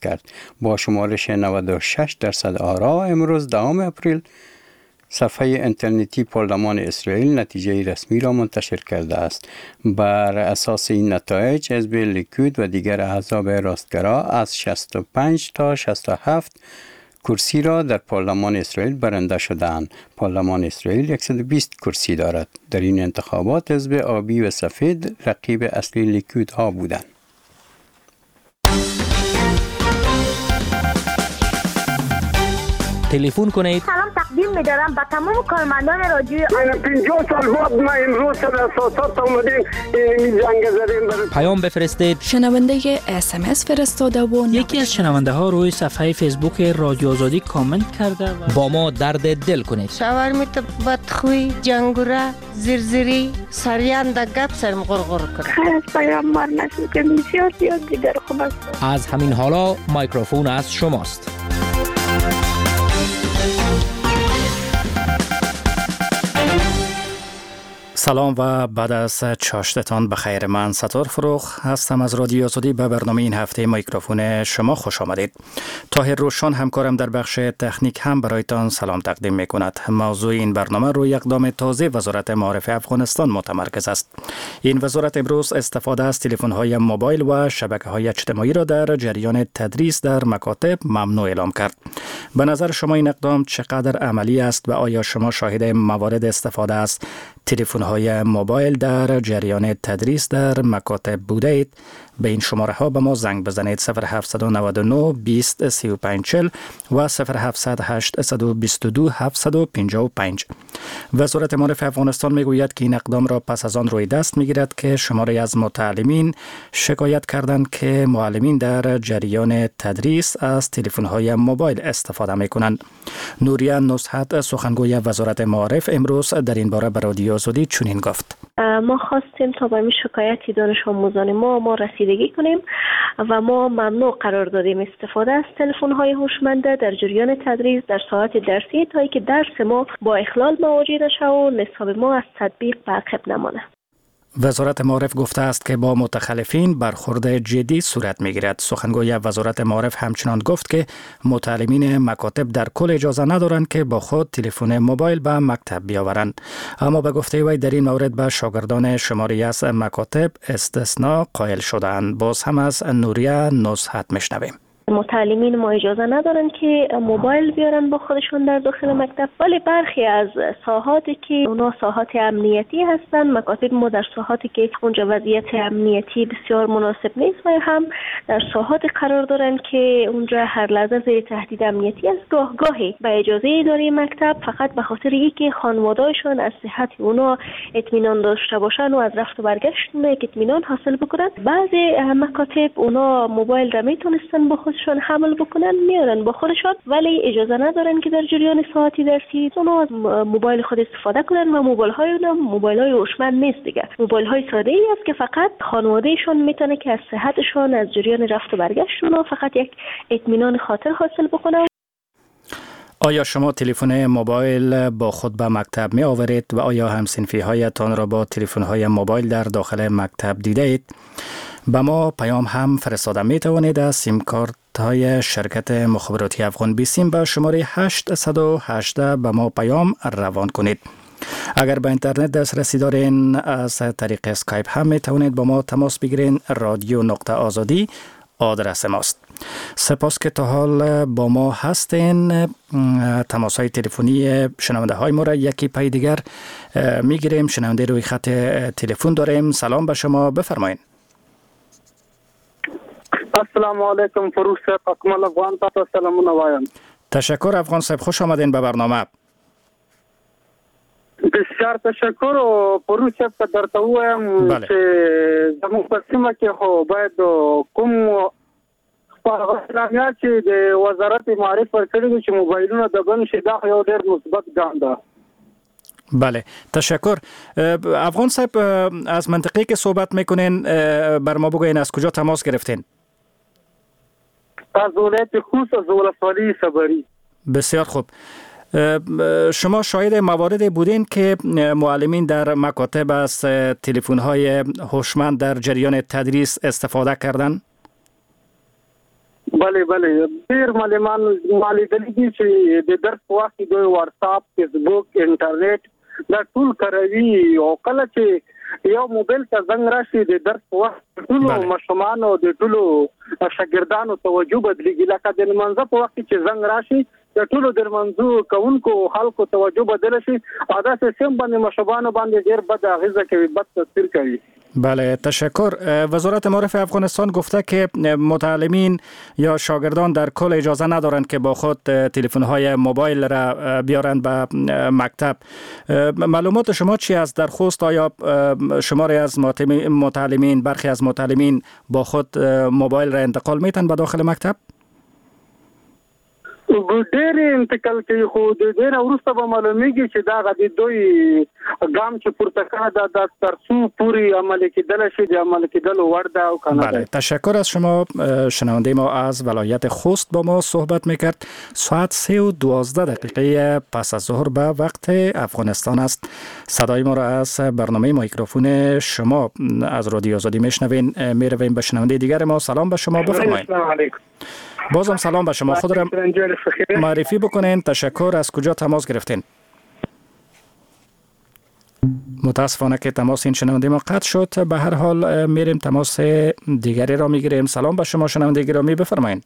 کرد. با شمارش 96% آرا امروز 10 اپریل صفحه اینترنتی پارلمان اسرائیل نتیجه رسمی را منتشر کرده است. بر اساس این نتایج حزب لیکود و دیگر احزاب راستگرا از 65 تا 67 کرسی را در پارلمان اسرائیل برنده شدند. پارلمان اسرائیل 120 کرسی دارد. در این انتخابات حزب آبی و سفید رقیب اصلی لیکود ها بودند. تلفن کنید. سلام تقدیم می‌دارم به تمام کارمندان رادیو. 50 سال بعد ما امروز در اساسات اومدیم این جنگ زدیم. پیام بفرستید. شنونده SMS فرستاده و یکی از شنونده ها روی صفحه فیسبوک رادیو آزادی کامنت کرده و با ما درد دل کنید. شاورمیت بدخوی، جنگوره، زرزری، سریان در گپ سرم غرغر کرد. خیلی پیامبر نشد که بسیار زیاد دیگر خوب است. از همین حالا میکروفون از شماست. سلام و بعد از چاشتتان بخیر. من ستار فروخ هستم از رادیو آزادی. به برنامه این هفته میکروفون شما خوش آمدید. طاهر روشن همکارم در بخش تکنیک هم برایتان سلام تقدیم می کند. موضوع این برنامه روی اقدام تازه وزارت معارف افغانستان متمرکز است. این وزارت امروز استفاده از تلفن‌های موبایل و شبکه‌های اجتماعی را در جریان تدریس در مکاتب ممنوع اعلام کرد. به نظر شما این اقدام چقدر عملی است و آیا شما شاهد موارد استفاده از تلفن‌های موبایل در جریان تدریس در مکاتب بوده اید؟ به این شماره ها به ما زنگ بزنید 0799 20 35 40 و 0708 122 755. وزارت معارف افغانستان میگوید که این اقدام را پس از آن روی دست میگیرد که شماری از متعلمین شکایت کردند که معلمین در جریان تدریس از تلفن‌های موبایل استفاده میکنند. نوریا نصحت سخنگوی وزارت معارف امروز در این باره به رادیو آزادی چنین گفت: ما خواستیم تا به این شکایتی دانش آموزان ما رسیدگی کنیم و ما ممنوع قرار دادیم استفاده از تلفن‌های هوشمند در جریان تدریس در ساعت درسی تا اینکه درس ما با اخلال مواجه نشه و نصاب ما از تطبیق عقب نمانه. وزارت معارف گفته است که با متخلفین برخورد جدی صورت می‌گیرد. سخنگوی وزارت معارف همچنان گفت که متعلمین مکاتب در کل اجازه ندارند که با خود تلفن موبایل به مکتب بیاورند. اما به گفته وی در این مورد به شاگردان شماری از مکاتب استثناء قائل شدند. باز هم از نوریا نصحت میشنویم. متعلمین ما اجازه ندارن که موبایل بیارن با خودشون در داخل مکتب، ولی برخی از ساحاتی که اونا ساحات امنیتی هستن، مکاتب ما در ساحاتی که اونجا وضعیت امنیتی بسیار مناسب نیست و هم در ساحات قرار دارن که اونجا هر لحظه زیر تهدید امنیتی است، گاهی به اجازه اداره مکتب فقط به خاطر اینکه خانواده‌شون از صحت اونا اطمینان داشته باشن و از رفت و برگشتشون اطمینان حاصل بکنن، بعضی مکاتب اونا موبایل را میتونستن با خودشون حمل بکنن میارن با خودشون، ولی اجازه ندارن که در جریان ساعتی درسی اونا از موبایل خود استفاده کنن و موبایل‌های هوشمند نیست دیگه. موبایل‌های ساده‌ای است که فقط خانواده‌شون میتونه که از صحتشون از جریان رفت و برگشت اونا فقط یک اطمینان خاطر حاصل بکنن. آیا شما تلفن موبایل با خود به مکتب می آورید و آیا همسنفی هایتان را با تلفن های موبایل در داخل مکتب دیده اید؟ به ما پیام هم فرستاده می توانید از سیم کارت های شرکت مخابراتی افغان بیسیم به شماره 818 به ما پیام روان کنید. اگر به اینترنت دسترسی دارین از طریق اسکایپ هم می توانید با ما تماس بگیرین. radio.azadi آدرس ماست. سپاس که تا حال با ما هستین. تماس های تلفنی شنونده های ما را یکی پای دیگر میگیریم. شنونده روی خط تلفن داریم. سلام به شما، بفرمایید. السلام علیکم فروخ صاحب، اکمل افغان تاسو سلامونه وایم. تشکر افغان صاحب، خوش آمدین به برنامه. بسیار تشکر. و فروخ صاحب درته وایم چې زموږ په سیمه کې خو باید کوم خبرونه چې د وزارت معارف ورکړي دي چې موبایلونه د بند شي، دا یو ډېر مثبت ګام ده. بله، تشکر. افغان صاحب، از منطقه‌ای که صحبت میکنین بر ما بگوین از کجا تماس گرفتین؟ از ولایت خوست، از ولسوالی صبری. بسیار خوب. شما شاهد مواردی بودین که معلمین در مکاتب از تلفن‌های هوشمند در جریان تدریس استفاده کردن؟ بله ډیر معلمان مالیدلې دي چې د درس وخت کې دوی واتس اپ فیسبوک انټرنیټ دا ټول کوي او کله چې یو موبایل ته زنګ راشي د درس وخت ټول مشمانو د ټول شاګردانو توجه بدلېږي لکه د منځ په وخت چې زنګ راشي د ټول د منځو کوونکو خلکو توجه بدل شي او دا سیستم باندې مشبانو باندې ډیر بد اغیزه کوي بد تاثیر کوي. بله تشکر. وزارت معارف افغانستان گفته که متعلمین یا شاگردان در کل اجازه ندارند که با خود تلفن‌های موبایل را بیارند به مکتب. معلومات شما چی است در خوست؟ آیا شماری از متعلمین برخی از متعلمین با خود موبایل را انتقال میتن به داخل مکتب؟ ډېر انتقال کوي خو ډېر وروسته به معلومیږي چې دا غدي دوی ګام چې پورته کړه د ترڅو پوری عمل کېدل شي د عمل کېدل ورده او کنه. بله تشکر از شما. شنونده ما از ولایت خوست با ما صحبت میکرد. ساعت 3:12 پس از ظهر به وقت افغانستان است. صدای ما را از برنامه میکروفون شما از رادیو آزادی میشنوین. میرویم به شنونده دیگر ما. سلام به شما بفرمایید. سلام علیکم. بازم سلام به شما. خود را معرفی بکنین. تشکر. از کجا تماس گرفتین؟ متاسفانه که تماس این شنونده ما قطع شد. به هر حال میریم تماس دیگری را میگیریم. سلام به شما شنونده گرامی بفرمایید.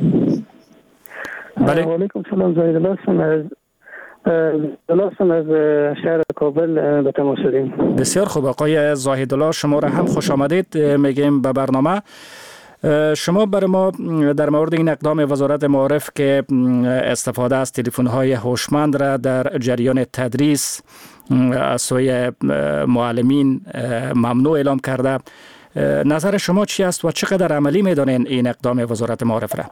بله. علیکم سلام. زاهد الله از شهر کابل به تماس شدیم. بسیار خوب آقای زاهد الله، شما را هم خوش آمدید میگیم به برنامه. شما برای ما در مورد این اقدام وزارت معارف که استفاده از تلفن‌های هوشمند را در جریان تدریس از سوی معلمین ممنوع اعلام کرده، نظر شما چی است و چقدر عملی می‌دانید این اقدام وزارت معارف را؟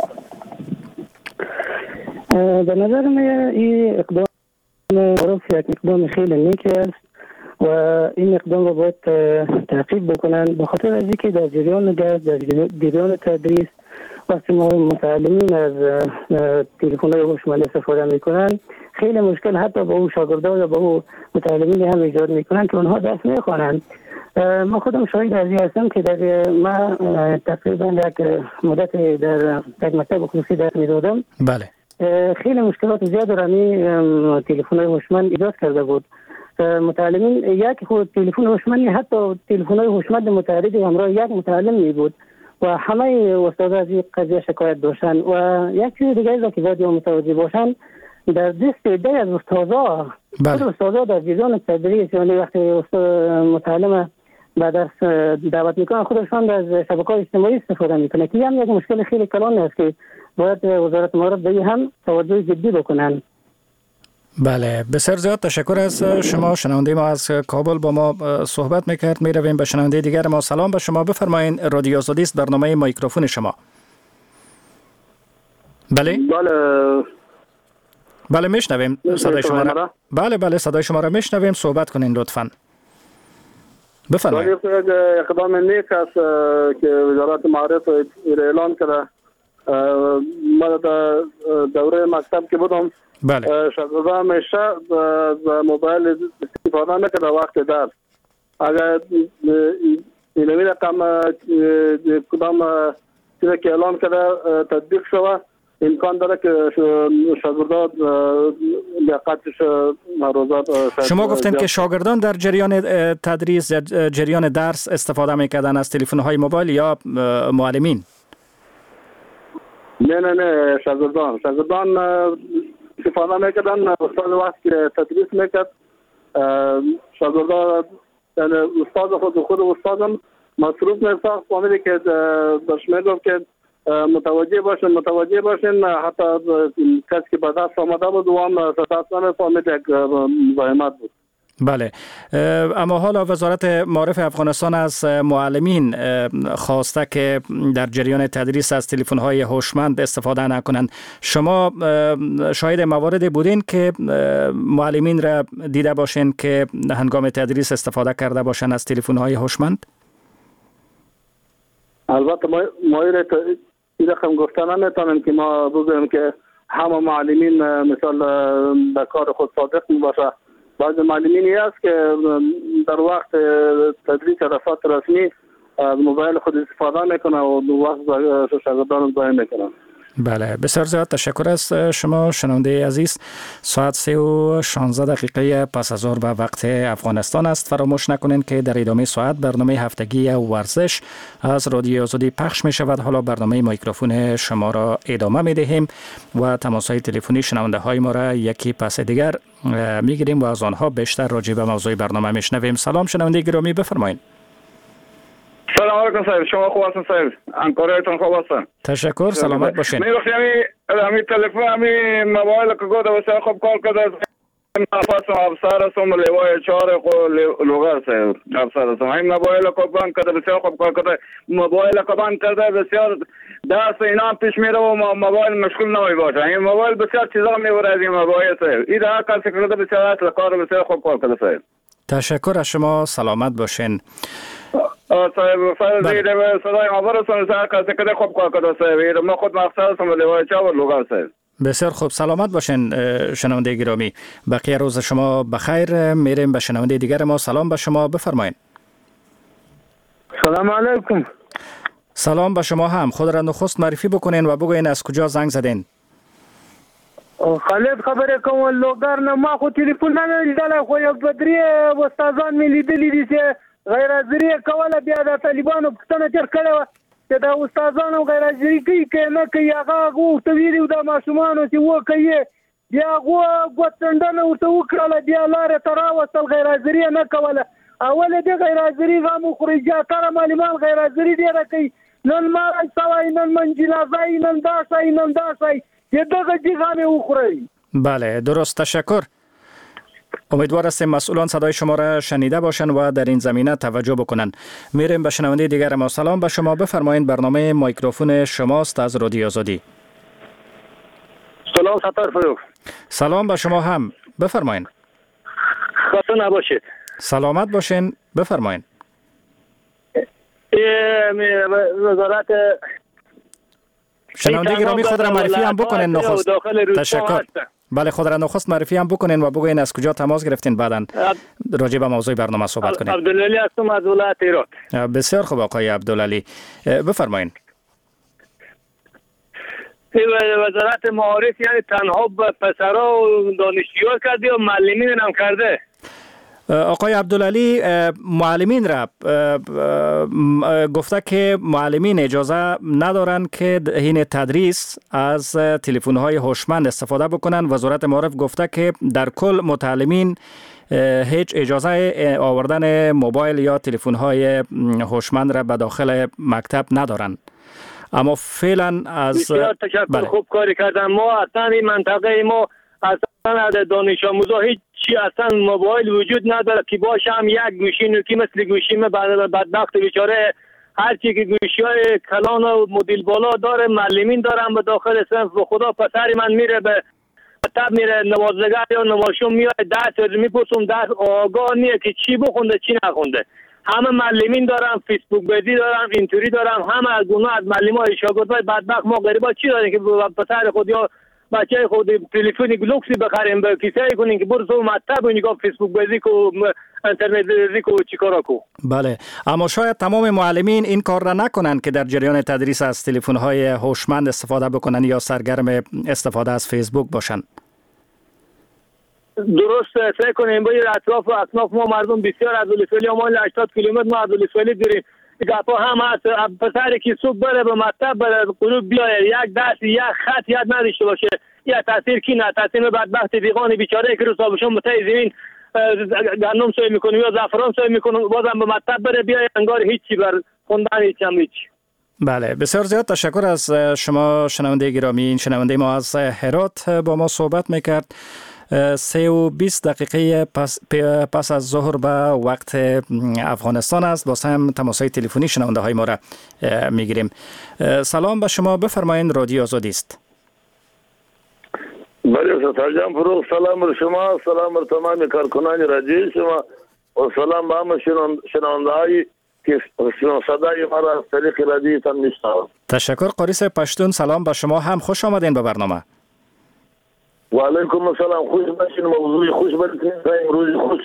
به نظر من این اقدام معارف یک اقدام خیلی نیک است و این اقدام رو باید تعقیب بکنن، به خاطر از اینکه در جریان درس، در جریان تدریس وقتی متعلمین از تلفن‌های هوشمند استفاده میکنن خیلی مشکل حتی با اون شاگردان یا با اون متعلمین هم ایجاد میکنن که اونها درس نمیخوانند. من خودم شاهد از این هستم که در من تقریبا یک مدت در یک مکتب خصوصی درس میدادم. بله. خیلی مشکلات زیاد در این تلفن‌های هوشمند ایجاد کرده بود. متعلمین یک خود تلفن هوشمند حتی تلفن‌های هوشمند متعدد همراه یک متعلم می بود و همه استادا از این قضیه شکایت داشتن و یک چیز دیگه است که باید متوجه باشن در دست عده از استادا استادا در جریان تدریس یعنی وقتی متعلم به درس دعوت میکنن خودشان از شبکه‌های اجتماعی استفاده میکنه که هم یک مشکل خیلی کلان است که باید وزارت معارف به هم توجه جدی بکنن. بله بسیار زیاد تشکر از شما. شنونده ما از کابل با ما صحبت میکرد. میرویم به شنونده دیگر ما. سلام به شما بفرمایید. رادیو آزادی است، برنامه میکروفون شما. بله بله میشنویم صدای شما را. بله صدای شما را میشنویم. صحبت کنین لطفاً. بفرمایید. اقدام نیک است که وزارت معارف اعلان کرده. ما در دوره مکتب که بودم بله. شاگردان همیشه از موبایل استفاده نکرده وقت درس. اگر اینمی رقم کدام چیزی که اعلان کرده تطبیق شود امکان داره که شاگردان دقتش روزات. شما گفتین که شاگردان در جریان تدریس جریان درس استفاده میکردن از تلفن‌های موبایل یا معلمین؟ نه شاگردان استفاده میکردن. استاد وقتی تدریس میکرد شاگردان یعنی استاد خود استادم مصروف میساخت فهمیدی که داشت میگفت که متوجه باشین حتی کسی که به دست آمده بود و هم ستاس نمیفهمید یک زحمت بود. بله. اما حالا وزارت معارف افغانستان از معلمین خواسته که در جریان تدریس از تلفن‌های هوشمند استفاده نکنند. شما شاهد مواردی بودین که معلمین را دیده باشین که هنگام تدریس استفاده کرده باشن از تلفن‌های هوشمند؟ البته ما این رقم گفتن نمیتونیم که ما بگوییم که همه معلمین مثال در کار خود صادق باشه. بعض معلمینی هست که در وقت تدریس رفعات رسمی از موبایل خود استفاده میکنه و دو وقت شاگردان ضایع میکنن. بله، بسیار زیاد تشکر از شما شنونده عزیز. ساعت 3:16 پس از ظهر به وقت افغانستان است. فراموش نکنین که در ادامه ساعت برنامه هفتگی ورزش از رادیو آزادی پخش می شود. حالا برنامه میکروفون شما را ادامه می دهیم و تماس‌های تلفنی شنونده های ما را یکی پس دیگر می گیریم و از آنها بیشتر راجع به موضوع برنامه می شنویم. سلام شنونده گرامی، بفرمایید. سلام علیکم صاحب، شما خوب هستین صاحب؟ همکاریتون خوب هستن؟ تشکر، سلامت باشین. می وقتی همی تلفن همی موبایل که گفت واسه خوب کار کرده. نفسم افسر هستم لیوای 4 لوگر صاحب افسر هستم. همین موبایل که بند کرده بسیار خوب کار کرده. موبایل که بند کرده بسیار دست اینا پیش میره و موبایل مشغول نمی باشه. این موبایل بسیار چیزا میبره از این موبایل صاحب. این هر کسی کرده بسیار اصل کار بسیار خوب کار کرده صاحب. تشکر از شما، سلامت باشین. صاحب فرض صدای خبرتون سر کسی که خوب کار کرده صاحب. ما خود مقصد هستم لیوای 4 لوگر صاحب. بسیار خوب، سلامت باشین شنونده گرامی. بقیه روز شما بخیر. میریم به شنونده دیگر ما. سلام به شما، بفرمایید. سلام علیکم. سلام به شما هم. خود را نخست معرفی بکنین و بگوین از کجا زنگ زدین. خالد خبره کوم لوګر نه ما خو ټلیفون نه لیدل خو یو بدري استادان مې لیدلې دي چې غیر حاضري کوله بیا د طالبانو پښتنه تر کړه چې دا استادانو غیر حاضري کوي نه کوي هغه غوښته ویلو د ماشومانو چې وکړي بیا غوښتنه ورته وکړه بیا لار تراوستل غیر حاضري نه کوله اول دې غیر حاضري غو خريجه تر معلمان غیر حاضري دی راکې نن ما سوای نن منجلازای نن داسای بله، درست، تشکر. امیدوار هستیم مسئولان صدای شما را شنیده باشند و در این زمینه توجه بکنند. میریم به شنونده دیگر ما. سلام به شما، بفرمایید. برنامه میکروفون شماست از رادیو آزادی. سلام ستار فروغ. سلام به شما هم، بفرمایید. خسته نباشید. سلامت باشین، بفرمایید. وزارت شنونده گرامی خود را معرفی هم بکنین نخست. تشکر. بله، خود را نخست معرفی هم بکنین و بگوین از کجا تماس گرفتین بعداً راجع به موضوع برنامه صحبت کنین. عبدالعلی هستم از ولایت هرات. بسیار خوب آقای عبدالعلی، بفرمایید. وزارت معارف یعنی تنها پسرا و دانشجوها کرده و معلمین هم کرده. آقای عبدالعلی، معلمین را گفته که معلمین اجازه ندارند که حین تدریس از تلفن‌های هوشمند استفاده بکنند. وزارت معارف گفته که در کل متعلمین هیچ اجازه آوردن موبایل یا تلفن‌های هوشمند را به داخل مکتب ندارند. اما فعلا از بسیار تشکر، خوب کاری کردن. ما اصلا این منطقه ما اصلا دانش آموزا هیچ چی اصلا موبایل وجود نداره که باشه هم یک گوشی نوکی مثل گوشی بدبخت بیچاره هر چی که گوشی‌های کلان و مدل بالا داره معلمین دارن به داخل صنف. به خدا پسر من میره به مکتب میره نوازنگر یا نمایشون میاد درس میپرسم درس آگاه نیه که چی بخونده چی نخونده. همه معلمین دارن فیسبوک بازی دارن اینطوری دارن همه از گونه از معلمای شاگردای بدبخت. ما غریبا چی داریم که پسر خود یا بچه خود تلفن گلوکسی بخریم به کیسه کنیم که برو تو مکتب و نگاه فیسبوک بازی کو اینترنت بازی کو چیکارا کو. بله، اما شاید تمام معلمین این کار را نکنند که در جریان تدریس از تلفن‌های هوشمند استفاده بکنند یا سرگرم استفاده از فیسبوک باشند. درست فکر کنیم باید اطراف ما مردم بسیار از ولسوالی ما 80 کیلومتر ما از ولسوالی داریم. گپا هم هست پسری که صبح بره به مکتب بره قلوب بیاید یک درس یک خط یاد نداشته باشه یا تاثیر کی نه تاثیر بدبخت دیوان بیچاره که رو صابشون متای زمین گندم سوی میکنه یا زعفران سوی میکنه بازم به مکتب بره بیاید انگار هیچی بر خوندن هیچ. بله، بسیار زیاد تشکر از شما شنونده گرامی. این شنونده ما از هرات با ما صحبت میکرد. 3:20 پس از ظهر به وقت افغانستان است. باز هم تماس‌های تلفنی شنونده های ما را میگیریم. سلام به شما، بفرمایید. رادیو آزادی است. بله ستار جان فروغ، سلام بر شما، سلام بر تمام کارکنان رادیو شما و سلام به همه شنونده هایی که صدای ما را از طریق رادیو تان میشنوند. تشکر. قاریس پشتون، سلام به شما هم، خوش آمدین به برنامه. و علیکم السلام، خوش باشین. موضوع خوش بکنید، روز خوش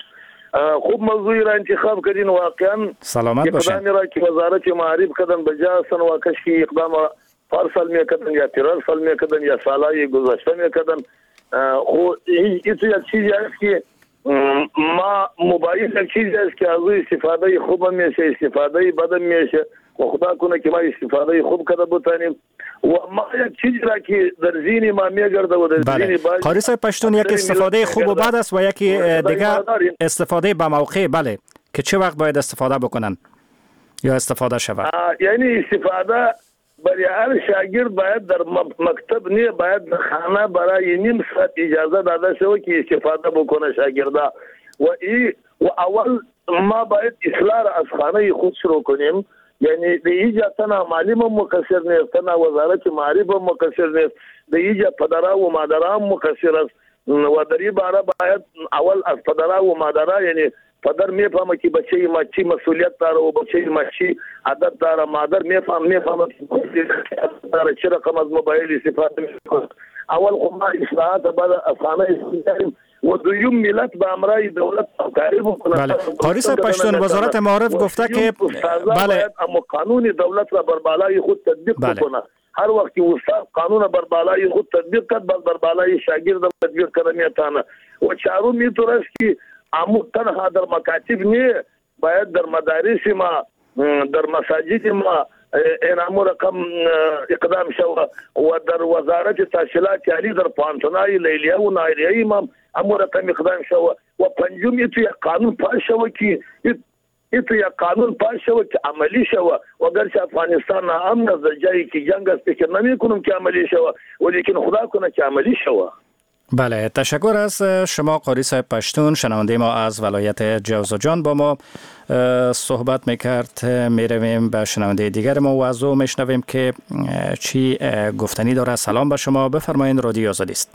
خوب موضوعی را انتخاب کردین. واقعا سلامت باشین. اقدامی را که وزارت معارف کردن بجا هستن و کشکی اقدام پارسال میکردن یا تیرار سال میکردن یا سالهای گذشته میکردن. خو این یک چیزی است که ما موبایل یک چیزی است که از استفاده خوب میشه، استفاده بد میشه و خدا کنه که ما استفاده خوب کرده بتانیم و ما یک چیزی را که در ذهن ما میگرده و در ذهن باید قاری صاحب پشتون یک استفاده خوب و بد است و یکی دیگه استفاده به موقع. بله که چه وقت باید استفاده بکنن یا استفاده شود؟ یعنی استفاده برای هر شاگرد باید در مکتب نه، باید در خانه برای نیم ساعت اجازه داده شود که استفاده بکنه شاگردا و اول ما باید اصلاح از خانه خود شروع کنیم. یعنی د ایجا تنها معلم مقصر نیست، تنها وزارت معارف مقصر نیست، د ایجا پدرا و مادرها مقصر است و در این باره باید اول از پدرا و مادرها، یعنی پدر میفهمه که بچه ما چی مسئولیت داره و بچه ما چی عادت داره، مادر میفهمه که چه رقم از موبایل استفاده میکنه. اول خب ما اصلاحات بعد از خانه استفاده و دویم ملت به امرای دولت همکاری بکنه. بله قاری صاحب پشتون وزارت معارف گفته که بله اما قانون دولت را بر بالای خود تطبیق بکنه. هر وقت که استاد قانون بر بالای خود تطبیق کرد بر بالای شاگرد تطبیق کنه میتونه. و چهارم اینطور است که امو تنها در مکاتب نه، باید در مدارس ما، در مساجد ما این امو رقم اقدام شوه و در وزارت تحصیلات عالی در پانتونای لیلیه و نایریه امام امو رقم اقدام شوه و پنجم ایتو یک قانون پاس شوه که عملی شوه و گرچه افغانستان امن از جایی که جنگ است فکر نمی کنم که عملی شوه ولیکن خدا کنه که عملی شوه. بله تشکر از شما قاری صاحب پشتون. شنونده ما از ولایت جوزجان با ما صحبت میکرد. میرویم به شنونده دیگر ما و از او میشنویم که چی گفتنی داره. سلام به شما، بفرمایید، رادیو آزادی است.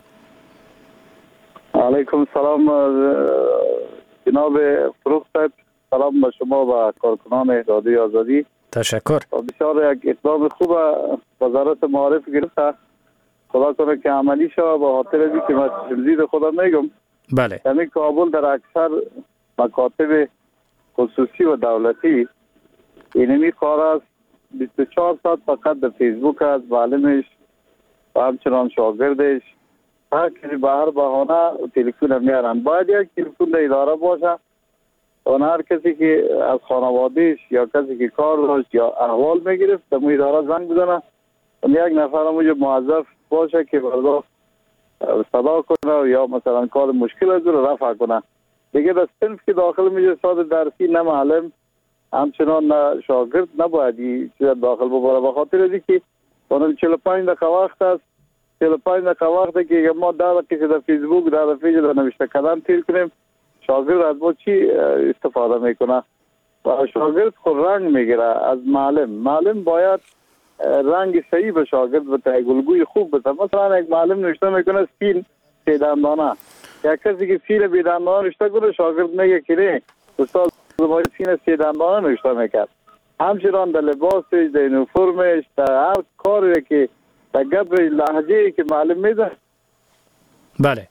علیکم سلام جناب فروخ صاحب، سلام به شما و کارکنان رادیو آزادی. تشکر. بسیار یک اقدام خوب وزارت معارف گرفته، خدا کنه که عملی شود. به خاطر از اینکه من تمزید خدا میگم بله یعنی کابل در اکثر مکاتب خصوصی و دولتی اینمی کار است 24 ساعت فقط در فیسبوک است، معلمش و همچنان شاگردش هر کسی به هر بهانه تلفن میارن. باید یک تلفن در اداره باشه و هر کسی که از خانوادهش یا کسی که کار داشت یا احوال میگرفت در مو اداره زنگ بزنه و یک نفر همونجا موظف باشه که بردا صدا کنه یا مثلا کار مشکل از رو رفع کنه. دیگه در صنف که داخل میشه ساعت درسی نه معلم همچنان نه شاگرد نباید این چیز داخل ببره. به خاطر از اینکه 45 دقیقه وقت است، 45 دقیقه وقت که ما 10 دقیقه در فیسبوک 10 دقیقه در نوشته کردن تیر کنیم، شاگرد از ما چی استفاده میکنه؟ و شاگرد خود رنگ میگیره از معلم. معلم باید رنگ صحیح به شاگرد بده، گلگوی خوب بده. مثلا یک معلم نوشته میکنه سین سیدندانه، یک کسی که سین بیدندانه نوشته کنه شاگرد میگه که نه استاد باید سین سیدندانه نوشته میکرد. همچنان در لباسش، در یونیفرمش، در هر کاری که در گپ لهجه‌ای که معلم میده بله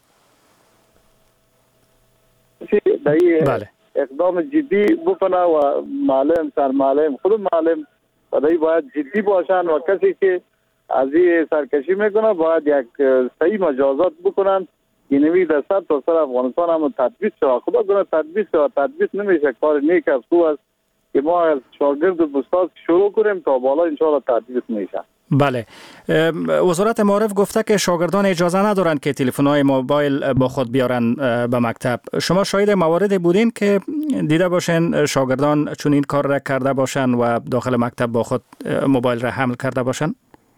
بله اقدام جدی بکنه و معلم سر معلم خود معلم بدایی باید جدی باشن و کسی که از این سرکشی میکنه باید یک صحیح مجازات بکنن. اینوی در سر تا سر افغانستان هم تطبیق شد. خدا کنه تطبیق شد. تطبیق نمیشه کار نیک از خوب است که ما از شاگرد و استاد شروع کنیم تا بالا انشاءالله تطبیق میشه. بله وزارت معارف گفته که شاگردان اجازه ندارند که تلفن‌های موبایل با خود بیارن به مکتب. شما شاهد مواردی بودین که دیده باشین شاگردان چون این کار را کرده باشن و داخل مکتب با خود موبایل را حمل کرده باشن؟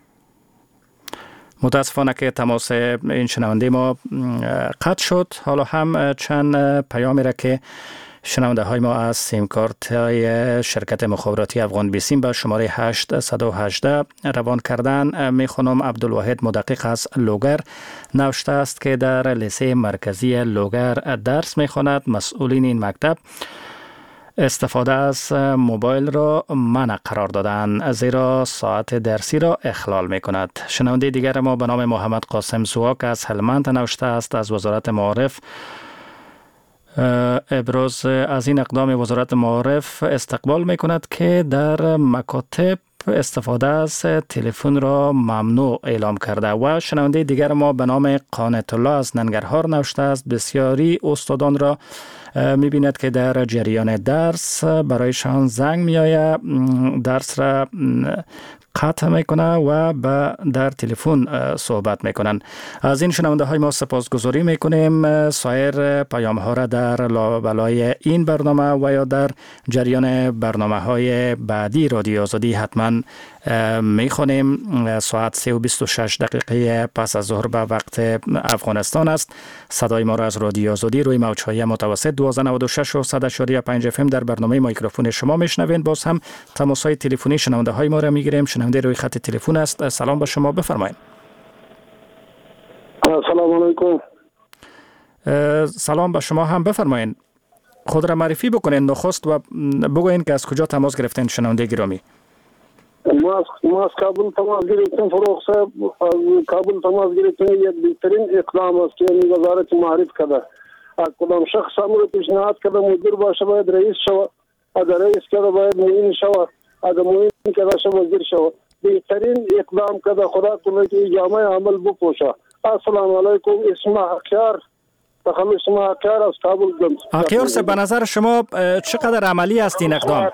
متاسفانه که تماس این شنونده ما قطع شد. حالا هم چند پیامی را که شنونده های ما از سیم کارت های شرکت مخابراتی افغان بیسیم به شماره 818 روان کردن. میخونم. عبدالواحد مدقق از لوگر نوشته است که در لیسه مرکزی لوگر درس میخواند. مسئولین این مکتب استفاده از موبایل را منع قرار دادن زیرا ساعت درسی را اخلال می کند. شنونده دیگر ما به نام محمد قاسم سواک از هلمند نوشته است از وزارت معارف ابراز از این اقدام وزارت معارف استقبال میکند که در مکاتب استفاده از تلفن را ممنوع اعلام کرده. و شنونده دیگر ما به نام قانت الله از ننگرهار نوشته است بسیاری استادان را میبیند که در جریان درس برایشان زنگ میآید، درس را قطع میکنه و در تلفن صحبت میکنن. از این شنونده های ما سپاسگزاری میکنیم. سایر پیام ها را در لابلای این برنامه و یا در جریان برنامه های بعدی رادیو آزادی حتما میخونیم. ساعت 3:26 پس از ظهر به وقت افغانستان است. صدای ما را از رادیو آزادی روی موج‌های متوسط 1296 و 100.5 FM در برنامه میکروفون شما میشنوین. باز هم تماس‌های تلفنی شنونده های ما را میگیریم. شنونده روی خط تلفن است. سلام به شما، بفرمایید. سلام علیکم. سلام به شما هم، بفرمایید. خود را معرفی بکنین نخست و بگوین که از کجا تماس گرفتین شنونده گرامی. ما از کابل تماس گرفتیم فروغ صاحب. از کابل تماس گرفتیم. یک بهترین اقدام است که وزارت معارف کرده. کدام شخص امر پیشنهاد کرده مدیر باشه باید رئیس شود. اگر رئیس کرده باید معین شود. اگر معین کرده شود وزیر شود. بهترین اقدام کرده. خدا کنه که جامعه عمل بپوشه. السلام علیکم. اسم اختیار تخلص اختیار از کابل گنج. اختیار صاحب، به نظر شما چقدر عملی است این اقدام؟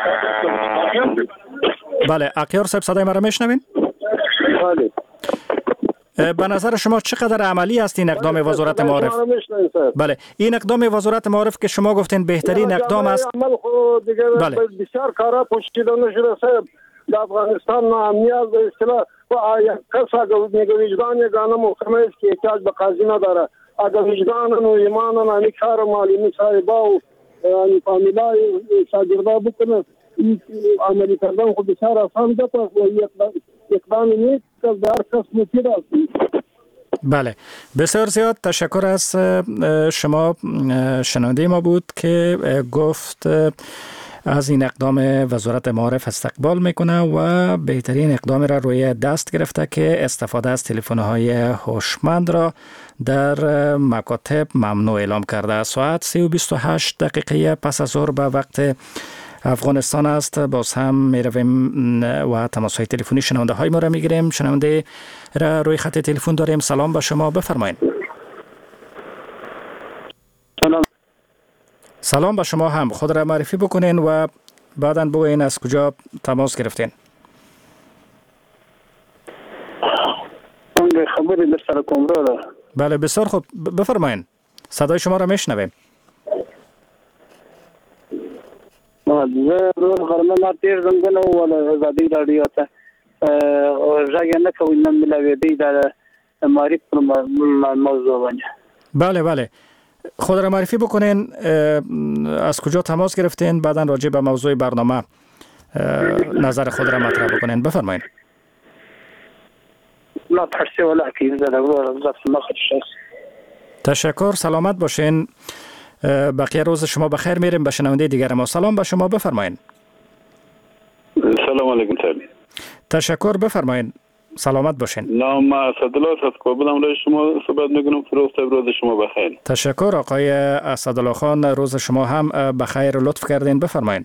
بله اختیار صاحب، صدای ما را میشنوین؟ بله. به نظر شما چقدر عملی است این اقدام وزارت معارف؟ بله، این اقدام وزارت معارف که شما گفتین بهترین اقدام است. عمل خود دیگه بسیار کارا پوشیده نشده صاحب. در افغانستان ناامنیت به اصطلاح و کس اگر وجدان یگانه محکمه است که احتیاج به قاضی نداره. اگر وجدان و ایمان و همین کار معلمی صاحبا و فامیلای شاگردا بکنه عملی کردن خود بسیار آسان ده و اقدام نیست که در کس مفید است. بله، بسیار زیاد تشکر از شما. شنونده ما بود که گفت از این اقدام وزارت معارف استقبال میکنه و بهترین اقدام را روی دست گرفته که استفاده از تلفن‌های هوشمند را در مکاتب ممنوع اعلام کرده. ساعت 3:28 پس از ظهر به وقت افغانستان است. باز هم میرویم و تماس‌های تلفنی شنونده های ما را میگیریم. شنونده را روی خط تلفن داریم. سلام به شما، بفرمایید. سلام به شما هم. خود را معرفی بکنین و بعداً بگوین از کجا تماس گرفتین. خبری در سر کمرا ده. بله بسیار خوب، بفرمایین. صدای شما را میشنویم. زه غرمه ما تیر زنګنه ولا ازادي رادیو ته ژغ نه کوي نن ملاوي در معرفی موضوع باندې. بله خود را معرفی بکنین، از کجا تماس گرفتین، بعداً راجع به موضوع برنامه نظر خود را مطرح بکنین. بفرمایید. لا ترسی ولا کی تشکر، سلامت باشین. بقیه روز شما بخیر. میریم به شنونده دیگر ما. سلام به شما، بفرمایید. سلام علیکم سلام. تشکر، بفرمایید. سلامت باشین. نام اسدالله از کابل را شما صحبت میکنم. فروز صاحب روز شما بخیر. تشکر آقای اسدالله خان، روز شما هم بخیر. لطف کردین، بفرمایید.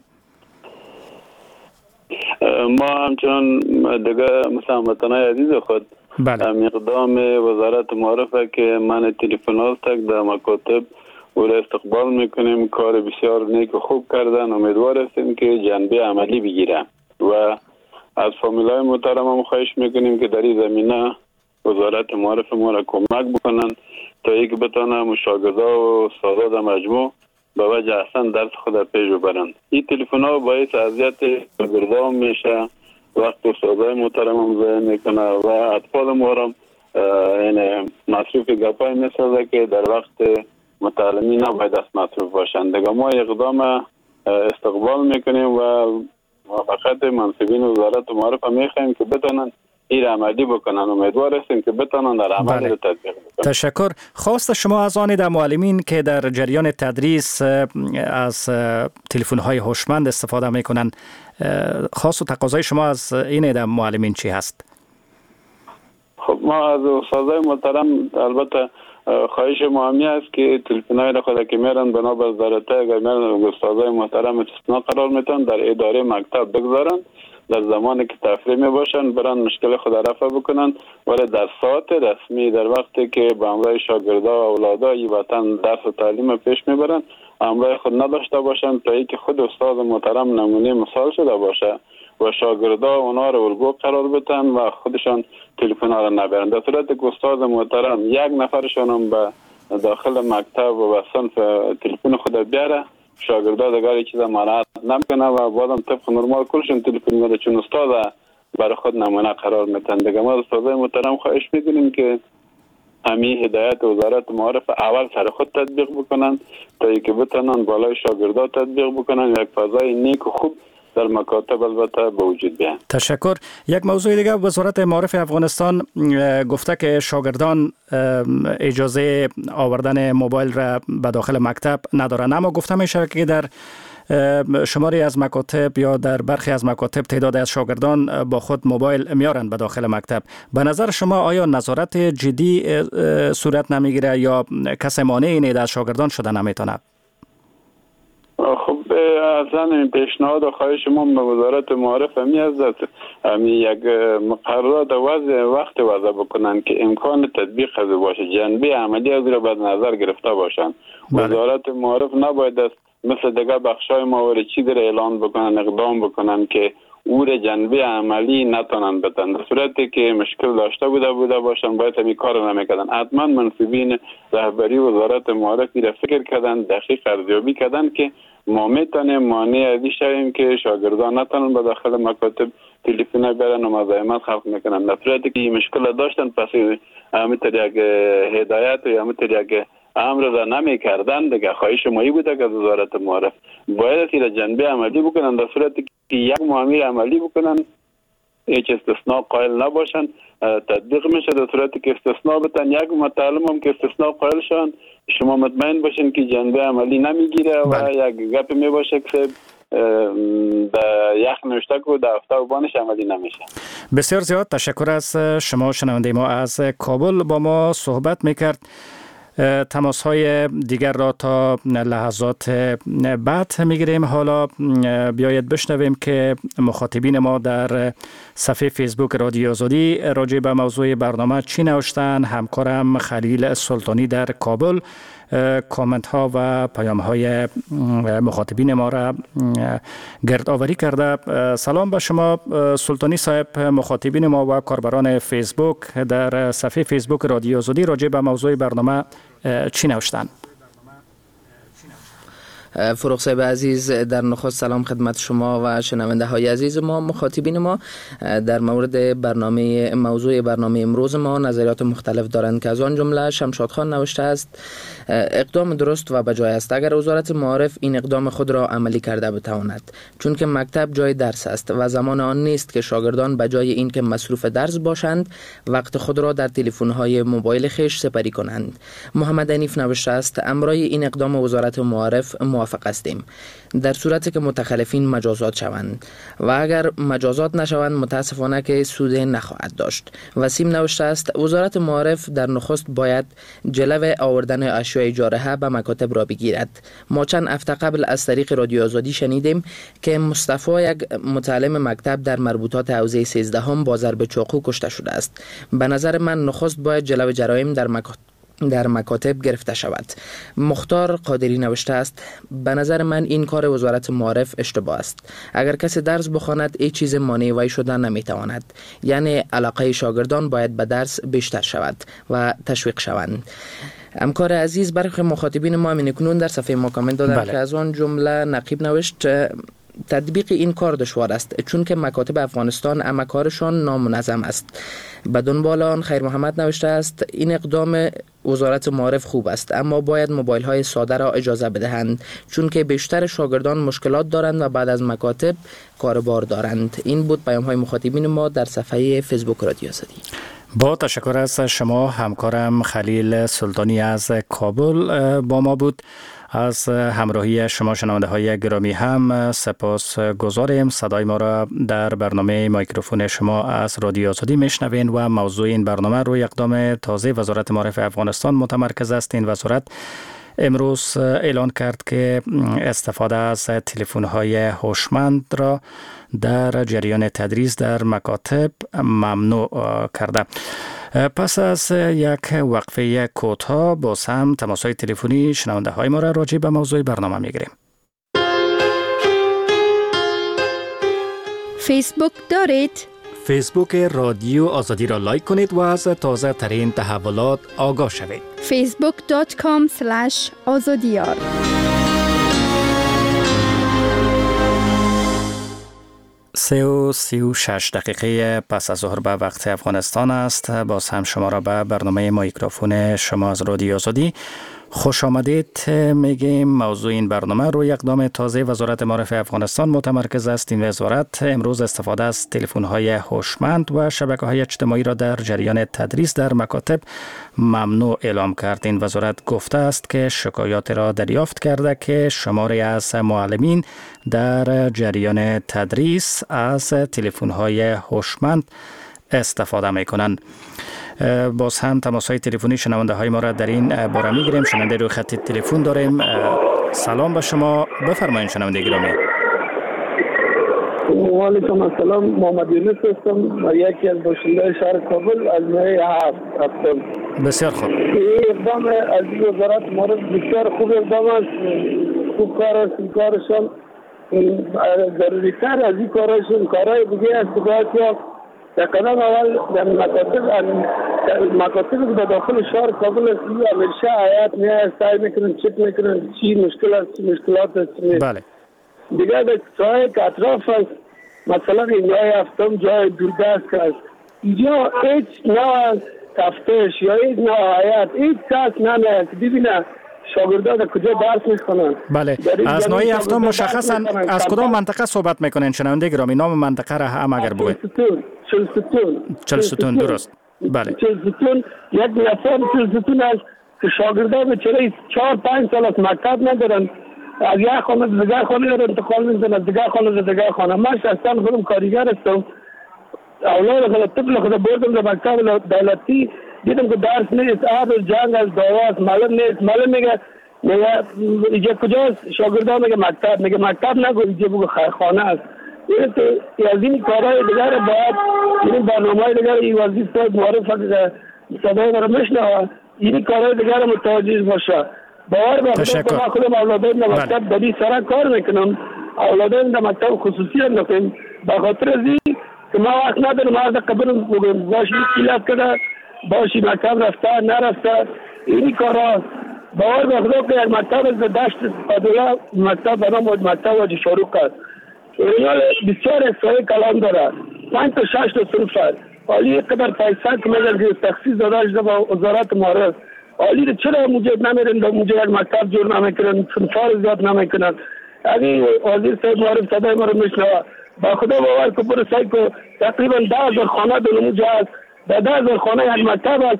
ما همچنان دیگه مثلا وطنای عزیز خود اقدام وزارت معارفه که من تلفنات تک در مکاتب او را استقبال میکنیم. کار بسیار نیک و خوب کردن. امیدوار هستیم که جنبه عملی بگیره و از فامیلای محترم هم خواهش میکنیم که در این زمینه وزارت معارف ما را کمک بکنن تا اینکه بتانه شاگردا و استادا مجموع به وجه احسن درس خود پیش ببرند. این تلفن ها باعث اذیت شاگردا میشه، وقت استادای محترم هم ضایع میکنه و اطفال ما را یعنی مصروف گپای میسازه که در وقت متعلمی نباید دست مصروف باشند. دیگه ما اقدام استقبال میکنیم و موافقت منصبین وزارت معارف میخوایم که بتونن این عملی بکنن. امیدوار هستیم که بتونن در عمل تطبیق بکنن. تشکر. خواست شما از آن در معلمین که در جریان تدریس از تلفن‌های هوشمند استفاده میکنن، خواست و تقاضای شما از این در معلمین چی هست؟ خب ما از استادای محترم البته خواهش ما همی است که تلفن‌های خود که میرن بنا به ضرورت اگر میرن استادای محترم استثنا قرار میتن در اداره مکتب بگذارن، در زمانی که تفریح می باشن برن مشکل خود رفع بکنن، ولی در ساعت رسمی در وقتی که به همراه شاگردا و اولادای وطن درس و تعلیم پیش میبرن همراه خود نداشته باشن تا اینکه خود استاد محترم نمونه مثال شده باشه و شاگردا اونا رو الگو قرار بدن و خودشان تلفن ها رو نبرن. در صورت که استاد محترم یک نفرشان هم به داخل مکتب و به صنف تلفن خود بیاره، شاگردا دیگر چیز مانعت نمیکنه و بعدم طبق نرمال کلشون تلفن میده، چون استاد برای خود نمونه قرار میتن. دیگه ما استادای محترم خواهش میکنیم که همین هدایت وزارت معارف اول سر خود تطبیق بکنن تا اینکه بتونن بالای شاگردا تطبیق بکنن، یک فضای نیک و خوب در مکاتب البته به وجود بیاین. تشکر. یک موضوع دیگه، وزارت معارف افغانستان گفته که شاگردان اجازه آوردن موبایل را به داخل مکتب ندارن، اما گفته میشه که در شماری از مکاتب یا در برخی از مکاتب تعداد از شاگردان با خود موبایل میارن به داخل مکتب. به نظر شما آیا نظارت جدی صورت نمیگیره یا کسی مانع این از شاگردان شده نمیتونه؟ خب اصلا این پیشنهاد و خواهش ما به وزارت معارف همی است یک مقررات وقت وضع بکنن که امکان تطبیق از باشه، جنبه عملی از را باید نظر گرفته باشن. وزارت معارف نباید است مثل دیگه بخشای ما چی در اعلان بکنن، اقدام بکنن که او را جنبه عملی نتونن بدن. در صورتی که مشکل داشته بوده باشن باید همی کار نمیکردن. حتما منصبین رهبری وزارت معارف را فکر کردن، دقیق ارزیابی کردن که ما میتونیم مانع ازی شویم که شاگردان نتونن به داخل مکاتب تلفن برن و مزاحمت خلق میکنن. در صورتی که این مشکل داشتن پس همینطور یک هدایت یا همینطور یک امر را نمی کردن، دیگه خواهش مایی بوده که وزارت معارف باید این جنبه عملی بکنن. در صورتی که یک معامل عملی بکنن هیچ استثناء قائل نباشن تطبیق میشه. در صورتی که استثناء بتن یک متعلم هم که استثناء قائل شن شما مطمئن باشین که جنبه عملی نمیگیره و یک گپ میباشه که در یک نوشته که در هفته و بانش عملی نمیشه. بسیار زیاد تشکر از شما. شنونده ما از کابل با ما صحبت میکرد. تماس های دیگر را تا لحظات بعد میگیریم. حالا بیایید بشنویم که مخاطبین ما در صفحه فیسبوک رادیو آزادی راجع به موضوع برنامه چی نوشتن. همکارم خلیل سلطانی در کابل کامنت ها و پیام های مخاطبین ما را گرد آوری کرده. سلام به شما سلطانی صاحب. مخاطبین ما و کاربران فیسبوک در صفحه فیسبوک رادیو آزادی راجع به موضوع برنامه چی نوشتن؟ فروغ صاحب عزیز، در نخست سلام خدمت شما و شنونده های عزیز ما. مخاطبین ما در مورد موضوع برنامه امروز ما نظریات مختلف دارند که از آن جمله شمشاد خان نوشته است اقدام درست و بجای است اگر وزارت معارف این اقدام خود را عملی کرده بتواند، چون که مکتب جای درس است و زمان آن نیست که شاگردان بجای این که مصروف درس باشند وقت خود را در تلفن‌های موبایل خویش سپری کنند. محمد حنیف نوشته است امرای این اقدام وزارت معارف موافق هستیم در صورتی که متخلفین مجازات شوند و اگر مجازات نشوند متاسفانه که سود نخواهد داشت. وسیم نوشته است وزارت معارف در نخست باید جلو آوردن اشیاء جارحه به مکاتب را بگیرد. ما چند هفته قبل از طریق رادیو آزادی شنیدیم که مصطفی یک متعلم مکتب در مربوطات حوزه 13 با ضرب چاقو کشته شده است. به نظر من نخست باید جلو جرایم در مکاتب گرفته شود. مختار قادری نوشته است به نظر من این کار وزارت معارف اشتباه است. اگر کسی درس بخواند هیچ چیز مانع وی شده نمیتواند، یعنی علاقه شاگردان باید به درس بیشتر شود و تشویق شوند. همکار عزیز برخی مخاطبین ما همین کنون در صفحه ما کامنت دادند که از آن جمله نقیب نوشت تطبیق این کار دشوار است چون که مکاتب افغانستان اما کارشان نامنظم است. به دنبال آن خیر محمد نوشته است این اقدام وزارت معارف خوب است اما باید موبایل های ساده را اجازه بدهند چون که بیشتر شاگردان مشکلات دارند و بعد از مکاتب کاربار دارند. این بود پیام های مخاطبین ما در صفحه فیسبوک رادیو آزادی. با تشکر از شما. همکارم خلیل سلطانی از کابل با ما بود. از همراهی شما شنونده های گرامی هم سپاس گذاریم. صدای ما را در برنامه میکروفون شما از رادیو آزادی میشنوین و موضوع این برنامه روی اقدام تازه وزارت معارف افغانستان متمرکز است. این وزارت امروز اعلان کرد که استفاده از تلفن‌های هوشمند را در جریان تدریس در مکاتب ممنوع کرده. پس از یک وقفه کوتاه باز هم تماس‌های تلفنی شنونده های ما را راجع به موضوع برنامه می‌گیریم. فیسبوک دارید؟ فیسبوک رادیو آزادی را لایک کنید و از تازه ترین تحولات آگاه شوید. facebook.com/azadiyar 36 دقیقه پس از ظهر به وقت افغانستان است. باز هم شما را به برنامه میکروفون شما از رادیو آزادی خوش آمدید میگیم. موضوع این برنامه روی اقدام تازه وزارت معارف افغانستان متمرکز است. این وزارت امروز استفاده از تلفن‌های هوشمند و شبکه‌های اجتماعی را در جریان تدریس در مکاتب ممنوع اعلام کرد. این وزارت گفته است که شکایات را دریافت کرده که شماری از معلمین در جریان تدریس از تلفن‌های هوشمند استفاده می‌کنند. باز هم تماس‌های تلفنی شنونده های ما را در این باره می‌گیریم. شنونده روی خط تلفن داریم. سلام به شما، بفرمایید شنونده گرامی. و علیکم السلام، محمد یونس هستم، یکی از باشندگان شهر کابل از نوع هفتم. بسیار خوب. اقدام از وزارت معارف بسیار خوب اقدام است، خوب کار است. این کارشان ضروری‌تر از این کارشان کارهای دیگه است که در قدم اول در مکاتب در داخل شهر کابل است. همیشه آیات میاد سعی میکنن چک میکنن چی مشکل است، چی مشکلات است. بله. دیگه در جای اطراف است، مثلا این جای هفتم جای دوردست است، اینجا هیچ نوع تفتیش یا هیچ نوع آیات هیچ کس نمیاد که ببینه شاگردان در کجا درس میخونن. بله. از نوع هفتم مشخصا از کدام منطقه صحبت میکنین شنونده گرامی؟ نام منطقه را هم اگر بگوید. چلستون درست. بله. چلستون یک نفر چلستون است که شاگردان بیچاره 4-5 سال از مکتب ندارن، از یک خانه به دیگر خانه انتقال میکنن، از دیگر خانه به دیگر خانه. من شخصا خودم کارگر هستم، اولاد خودم طفل خودم بردم در مکتب دولتی، دیدم که درس نیست، آب جنگ از دعواست، معلم نیست. معلم میگه اینجا کجاست؟ شاگردان میگه مکتب. میگه مکتب نگو، اینجا بگو خیرخانه است. از این کارهای دیگر باید این برنامه‌های دیگر این وزیر صاحب معرف صدای ما رو میشنوه، این کارهای دیگر متوجه باشه. باور به خدا من خودم اولادایم در مکتب در این سرک کار میکنم، اولادایم در مکتب خصوصی انداختیم به خاطر از این که ما وقت ندارم از قبل باشی کلاس کرده، باشی مکتب رفته نرفته. این کارها باور به خدا که یک مکتب از دشت پدولا مکتب به نام مکتب واجی شاروق است. ریال بسیار احصایی کلام داره، 5 تا 6 تا صنف است. حالی قدر پیسه که میگن تخصیص داده شده با وزارت معارف، حالی چرا موجب نمیرن موجب یک مکتب جور نمیکنن، صنفار زیاد نمیکنن. اگه وزیر صاحب معارف صدای ما رو میشنوه، با خدا باور که برو سعی که تقریبا 10,000 خانه در اونجا است، در 10,000 خانه یک مکتب است.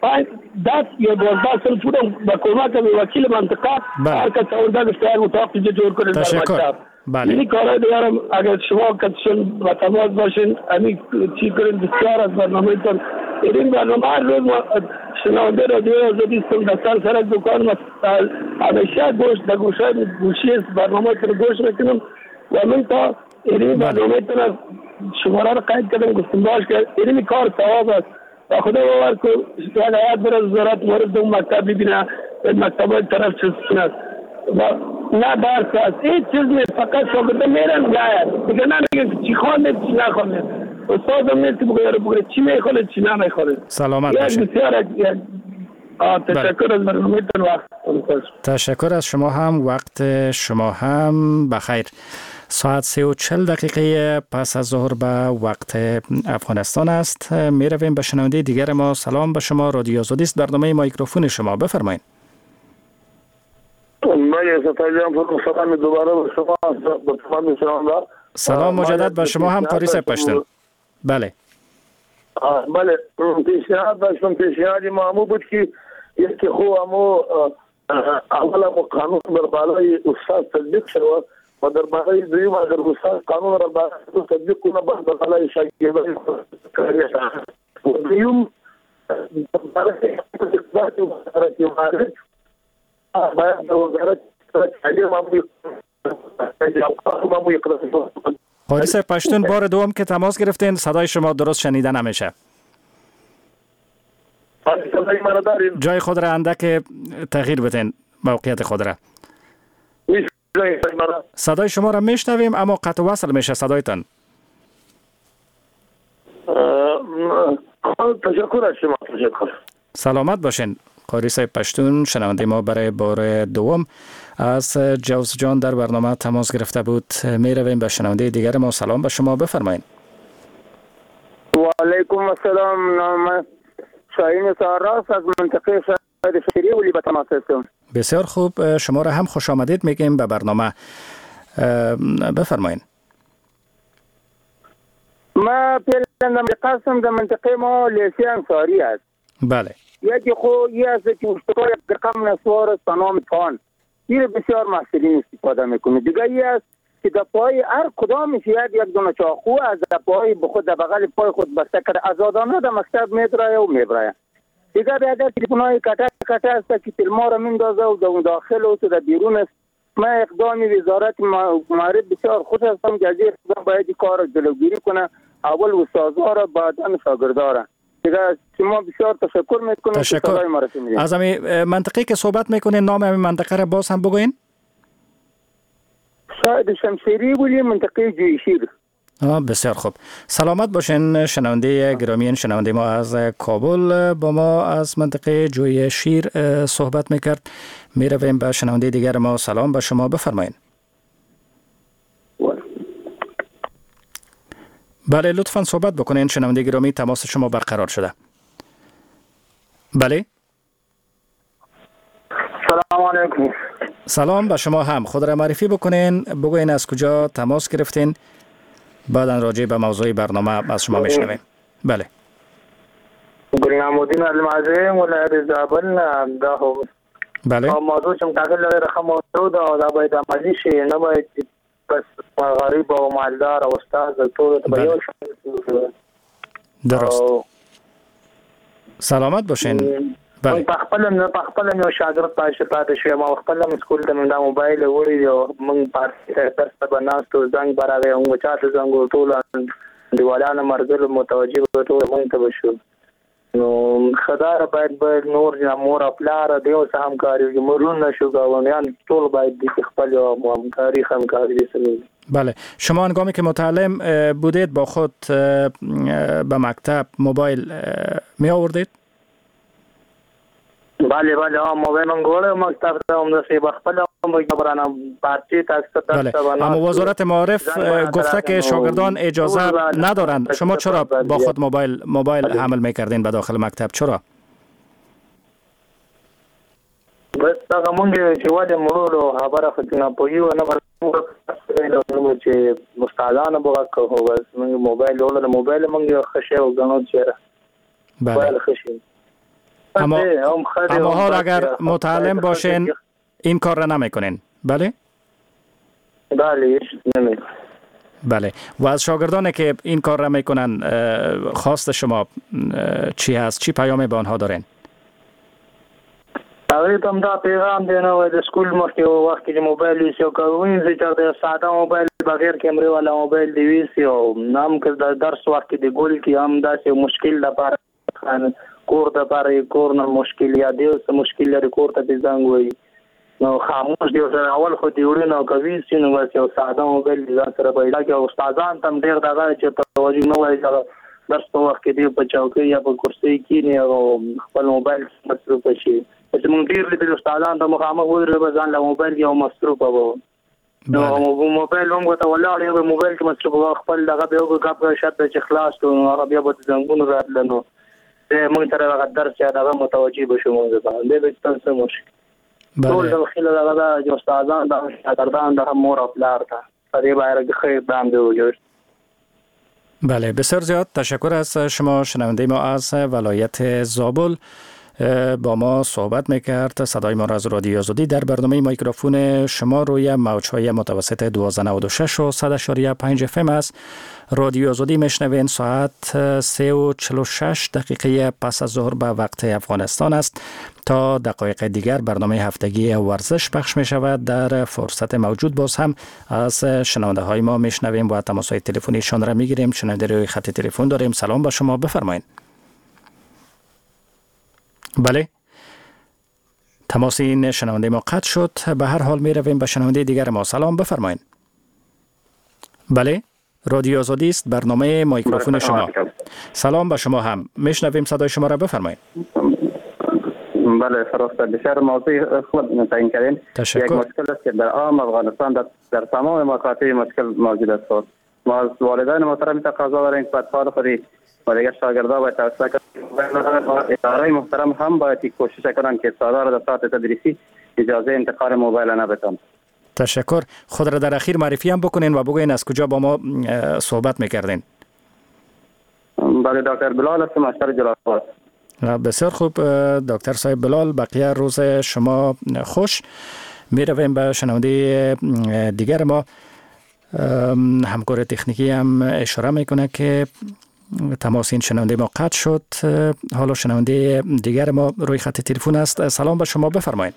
10 یا 12 صنف بودم با کمک وکیل منطقه هر کس آورده گفته یک اتاق اینجا جور کنید در مکتب. این کارهای دیگرم اگر شما کسشون با تماس باشین همین چی کنین بسیار از برنامه تان. این برنامه هر روز ما شنونده رادیو آزادی استم در سر دکان همیشه گوشی برنامه تان گوش میکنم و من تا این برنامه تان شماره رو قید کردم گفتم باش که این کار ثواب است و خدا باور که یک آیات بر از وزارت معارف در مکتب ببینه مکتب های طرف چیز است و نه درس است، هیچ چیز نیست، فقط شاگرده میرن گاید دیگه نمیگه چی خوانده چی نخوانده. استادم نیست که بگه چی میخوانده چی نمیخوانده. سلامت باشید. تشکر از برنامه‌تون. وقت تشکر از شما هم، وقت شما هم بخیر. ساعت 3:40 دقیقه پس از ظهر به وقت افغانستان است. می رویم به شنونده دیگر ما. سلام به شما، رادیو آزادی است، برنامه میکروفون شما، بفرمایید. سلام دوباره به شما، به تمام شنونده. سلام مجدد به شما هم قاری صاحب پشتن. بله. بله، پیشنهاد داشتم، پیشنهادی ما بود که یکی خو همو اولا قانون بر بالای استاد تطبیق شد و در بالای دویم اگر استاد قانون را تطبیق کنه بر بالای شاگردان و دویم برای اقتصاد وزارت مالیه باید وزارت تعلیم قاری صاحب پشتون بار دوم که تماس گرفتین صدای شما درست شنیده نمیشه. جای خود را اندک تغییر بدین، موقعیت خود را. صدای شما را میشنویم اما قطع وصل میشه صدایتان. تشکر از شما. تشکر. سلامت باشین. قاری صاحب پشتون شنونده ما برای بار دوم از جوزجان در برنامه تماس گرفته بود. می رویم به شنونده دیگر ما. سلام به شما، بفرمایید. و علیکم السلام. نام شاهین ساراس از منطقه شهر شیری ولی به تماس هستم. بسیار خوب، شما را هم خوش آمدید میگیم به برنامه. بفرمایید. ما پیلندم قسم در منطقه ما لیسی انصاری است. بله. یکی خو یه است که اشتباه رقم نسوار سنام فان این بسیار محصولین استفاده میکنه. دیگه یه است که در پای هر کدامش یک دونه چاقو از در پای بخود در بغل پای خود بسته کرده آزادانه در مکتب میدرایه و میبرایه. دیگه بیادر تلفن‌های کتا است که تلما را میندازه و در داخل و در بیرون است. ما اقدامی وزارت معارف بسیار خوش هستم که از این اقدام باید کار را جلوگیری کنه. اول استادها را بعدا شاگردها را. دیگه شما بسیار تشکر میکنم. تشکر. از همین منطقه که صحبت میکنین نام همین منطقه را باز هم بگوین. شاید شمشیری بولی منطقه جویشیر. بسیار خوب. سلامت باشین شنونده گرامی. شنونده ما از کابل با ما از منطقه جوی شیر صحبت میکرد. میرویم به شنونده دیگر ما. سلام به شما، بفرمایید. بله لطفاً صحبت بکنین شنونده گرامی، تماس شما برقرار شده. بله. سلام علیکم. سلام به شما هم. خود را معرفی بکنین، بگوین از کجا تماس گرفتین، بعداً راجع به موضوع برنامه از شما میشنویم. بله. گلنامودین المعظم ولایت زابل ده. بله. موضوع چم داخل رقم موضوع دا باید عملی شي، نه باید بس غریب و مالدار او استاد ټول ته یو درست. سلامت باشین. بله. په خپل یو شاګرد پاتې شوی. ما خپل سکول ته د موبایل وړي او موږ په درس ته بناستو زنګ برابر او چاته زنګ ټول دیوالانه مرګل متوجه ټول موږ ته بشو. نو خدای باید نور جمهور خپل دیو سهم کاری مرون نشو گاونیان ټول باید د خپل همکاری سره. بله. شما هنگامی که متعلم بودید با خود به مکتب موبایل می آوردید؟ بله موبایل من گوره مکتب هم دستی بخپل برانه پارچی تاکست. بله. اما وزارت معارف گفته که شاگردان اجازه ندارند. شما چرا با خود موبایل حمل میکردین به داخل مکتب؟ چرا؟ بس هغه مونږ چې واده مرولو خبره فتنه پویو نه ورته چې مستعدانه بوغه کوو. بس مونږ موبایل ولر موبایل مونږ خشه او غنو چې بله خشه. اما حال اگر متعلم باشین این کار را نمیکنین. بله؟ بله نمیکنین. بله. و از شاگردانی که این کار را میکنن خواست شما چی هست؟ چی پیامی به آنها دارین؟ هغه ته دا پیغام دی نو د سکول مخکې وخت کې موبایل یې کوي چې د ساده موبایل بغیر کیمرې والا موبایل دی ویسي او نام کې د درس وخت کې د ګول کې هم داسې مشکل د پاره کور د پاره کور نه مشکل یا دی څه مشکل لري کور ته ځنګ وي نو خاموش دی اول خو دی وړي نو کوي چې نو واسه ساده موبایل دی سره پیدا کې استادان تم ډیر دغه چې توجه نه وایي درس په وخت کې دی په چوکۍ یا په کرسي کې نه او خپل موبایل مصروف شي. چې مونږ ډیر لیدل استادان ته مخامخ ودرې ځان له موبایل یو مصروف وو. نو موبایل هم ته ولاړ یو موبایل کې مصروف وو خپل دغه به یو غاب شته چې خلاص ته هغه بیا به څنګه راتل نو مونږ تر هغه درس چې هغه متوجي بشو مونږ باندې به تاسو مشکل. ټول د خلک دغه د استادان د شاګردان د مور خپل ارته پرې باید خیر دام دی وجود. بله بسیار زیاد تشکر از شما شنونده ما از ولایت زابل. با ما صحبت میکرد. صدای ما را از رادیو آزادی در برنامه میکروفون شما روی موج‌های متوسط 1296 و 100.5 FM است. رادیو آزادی میشنوین. ساعت 3:46 دقیقه پس از ظهر به وقت افغانستان است. تا دقایق دیگر برنامه هفتگی ورزش پخش می شود. در فرصت موجود باز هم از شنونده های ما میشنویم و تماس های تلفنیشان را میگیریم. شنونده روی خط تلفن داریم. سلام با شما، بفرمایید. بله، تماس این شنونده ما قطع شد. به هر حال می رویم به شنونده دیگر ما. سلام، بفرمایید. بله، رادیو آزادی است، برنامه میکروفون شما. سلام به شما هم، میشنویم صدای شما را، بفرمایید. بله، فرست بسیار موضوع خود تعیین کردین. یک مشکل است که در عام افغانستان در تمام مکاتب مشکل موجود است. ما از والدین محترم تقاضا داریم که اطفال خودی و دیگر شاگردان باید توسعه کنند. اداره محترم هم باید کوشش کنند که استادان دفعات تدریسی اجازه انتقال موبایل نبتند. تشکر. خود را در اخیر معرفی هم بکنین و بگوین از کجا با ما صحبت میکردین. بله، دکتر بلال هستم از شهر جلال‌آباد. بسیار خوب دکتر صاحب بلال، بقیه روز شما خوش. می رویم به شنونده دیگر ما. همکار تکنیکی هم اشاره میکنه که تماس این شنونده ما قطع شد. حالا شنونده دیگر ما روی خط تلفن است. سلام به شما، بفرمایید.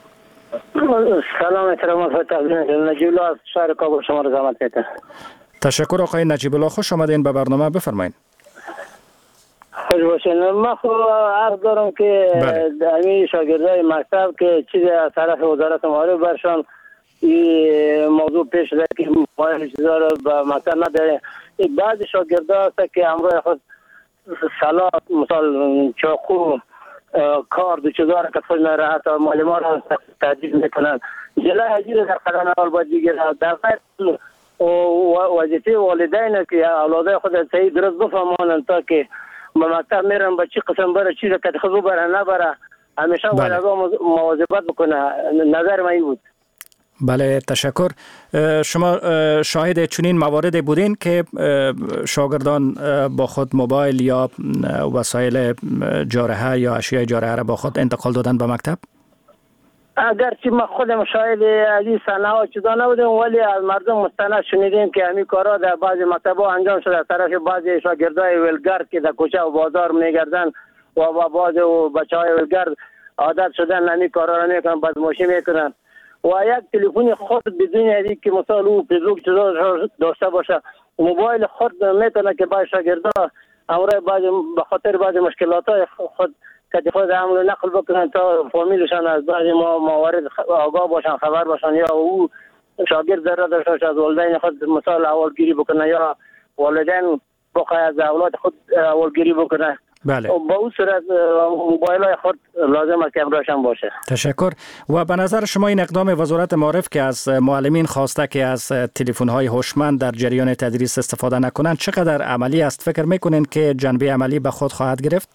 سلام احترام نجیب الله از شهر کابل شما را زحمت می‌دم. تشکر آقای نجیب الله، خوش آمدین به برنامه، بفرمایید. خوش باشین. من خب عرض دارم که همین شاگردای مکتب که چیزی از طرف وزارت معارف برشان این موضوع پیش داره که موبایل چیزا رو به مکتب نداره. بعض شاگردا هست که همراه خود سلاح مثال چاقو کارد و چیزا رو که خود نراحت و معلمان رو تهدید میکنن. جلوی هجیر در قدم اول باید بگیره. در غیر وظیفه والدین که اولادای خود صحیح درست بفهمانند تا که به مکتب میرن به چی قسم بره چیز که خود بره نبره همیشه والدها مواظبت بکنه. نظر من بود. بله، تشکر. شما شاهد چنین مواردی بودین که شاگردان با خود موبایل یا وسایل جارحه یا اشیاء جارحه را با خود انتقال دادن به مکتب؟ اگرچه ما خودم شاهد از این صحنه ها چیزا نبودیم، ولی از مردم مستند شنیدیم که همین کارا در بعضی مکتب‌ها انجام شده از طرف بعضی شاگردای ولگرد که در کوچه و بازار میگردن و با بعضی بچهای ولگرد عادت شدن همین کارا را میکنن، بدماشی میکنن و یک تلفن خود بدون اینکه که مثلا او فیسبوک چیزا داشته باشه موبایل خود میتونه که بعضی شاگردا امروز بعضی به خاطر بعضی مشکلات خود که خود عمل نقل بکنن تا فامیلشان از بعضی موارد آگاه باشن، خبر باشن، یا او شاگرد ضرر داشته باشه از والدین خود مثال اولگیری بکنه یا والدین بخواه از اولاد خود اولگیری بکنه. بله. با اون صورت موبایل های خود لازم است که امراشان باشه. تشکر. و به نظر شما این اقدام وزارت معارف که از معلمین خواسته که از تلفن های هوشمند در جریان تدریس استفاده نکنند چقدر عملی است؟ فکر میکنین که جنبه عملی به خود خواهد گرفت؟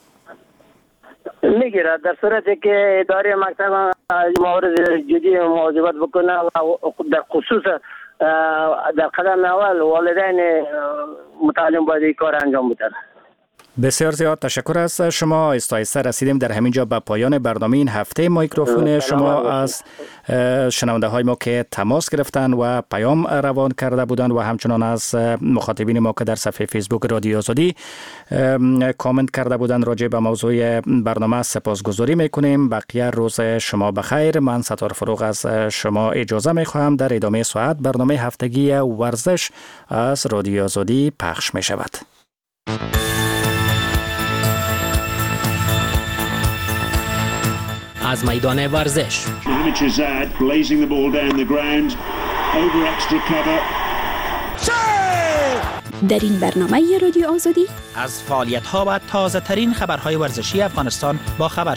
میگیره در صورتی که اداره مکتب موارد جدی مواظبت بکنه و در خصوص در قدم اول والدین متعلم باید این کار انجام بدن. بسیار زیاد تشکر از شما. آهسته رسیدیم در همینجا به پایان برنامه این هفته میکروفون شما از شنونده های ما که تماس گرفتن و پیام روان کرده بودند و همچنان از مخاطبین ما که در صفحه فیسبوک رادیو آزادی کامنت کرده بودند راجع به موضوع برنامه سپاسگزاری میکنیم. بقیه روز شما بخیر. من ستار فروغ از شما اجازه میخواهم. در ادامه ساعت برنامه هفتگی ورزش از رادیو آزادی پخش میشود. از میدان ورزش در این برنامه رادیو آزادی از فعالیت‌ها و تازه ترین خبرهای ورزشی افغانستان با خبر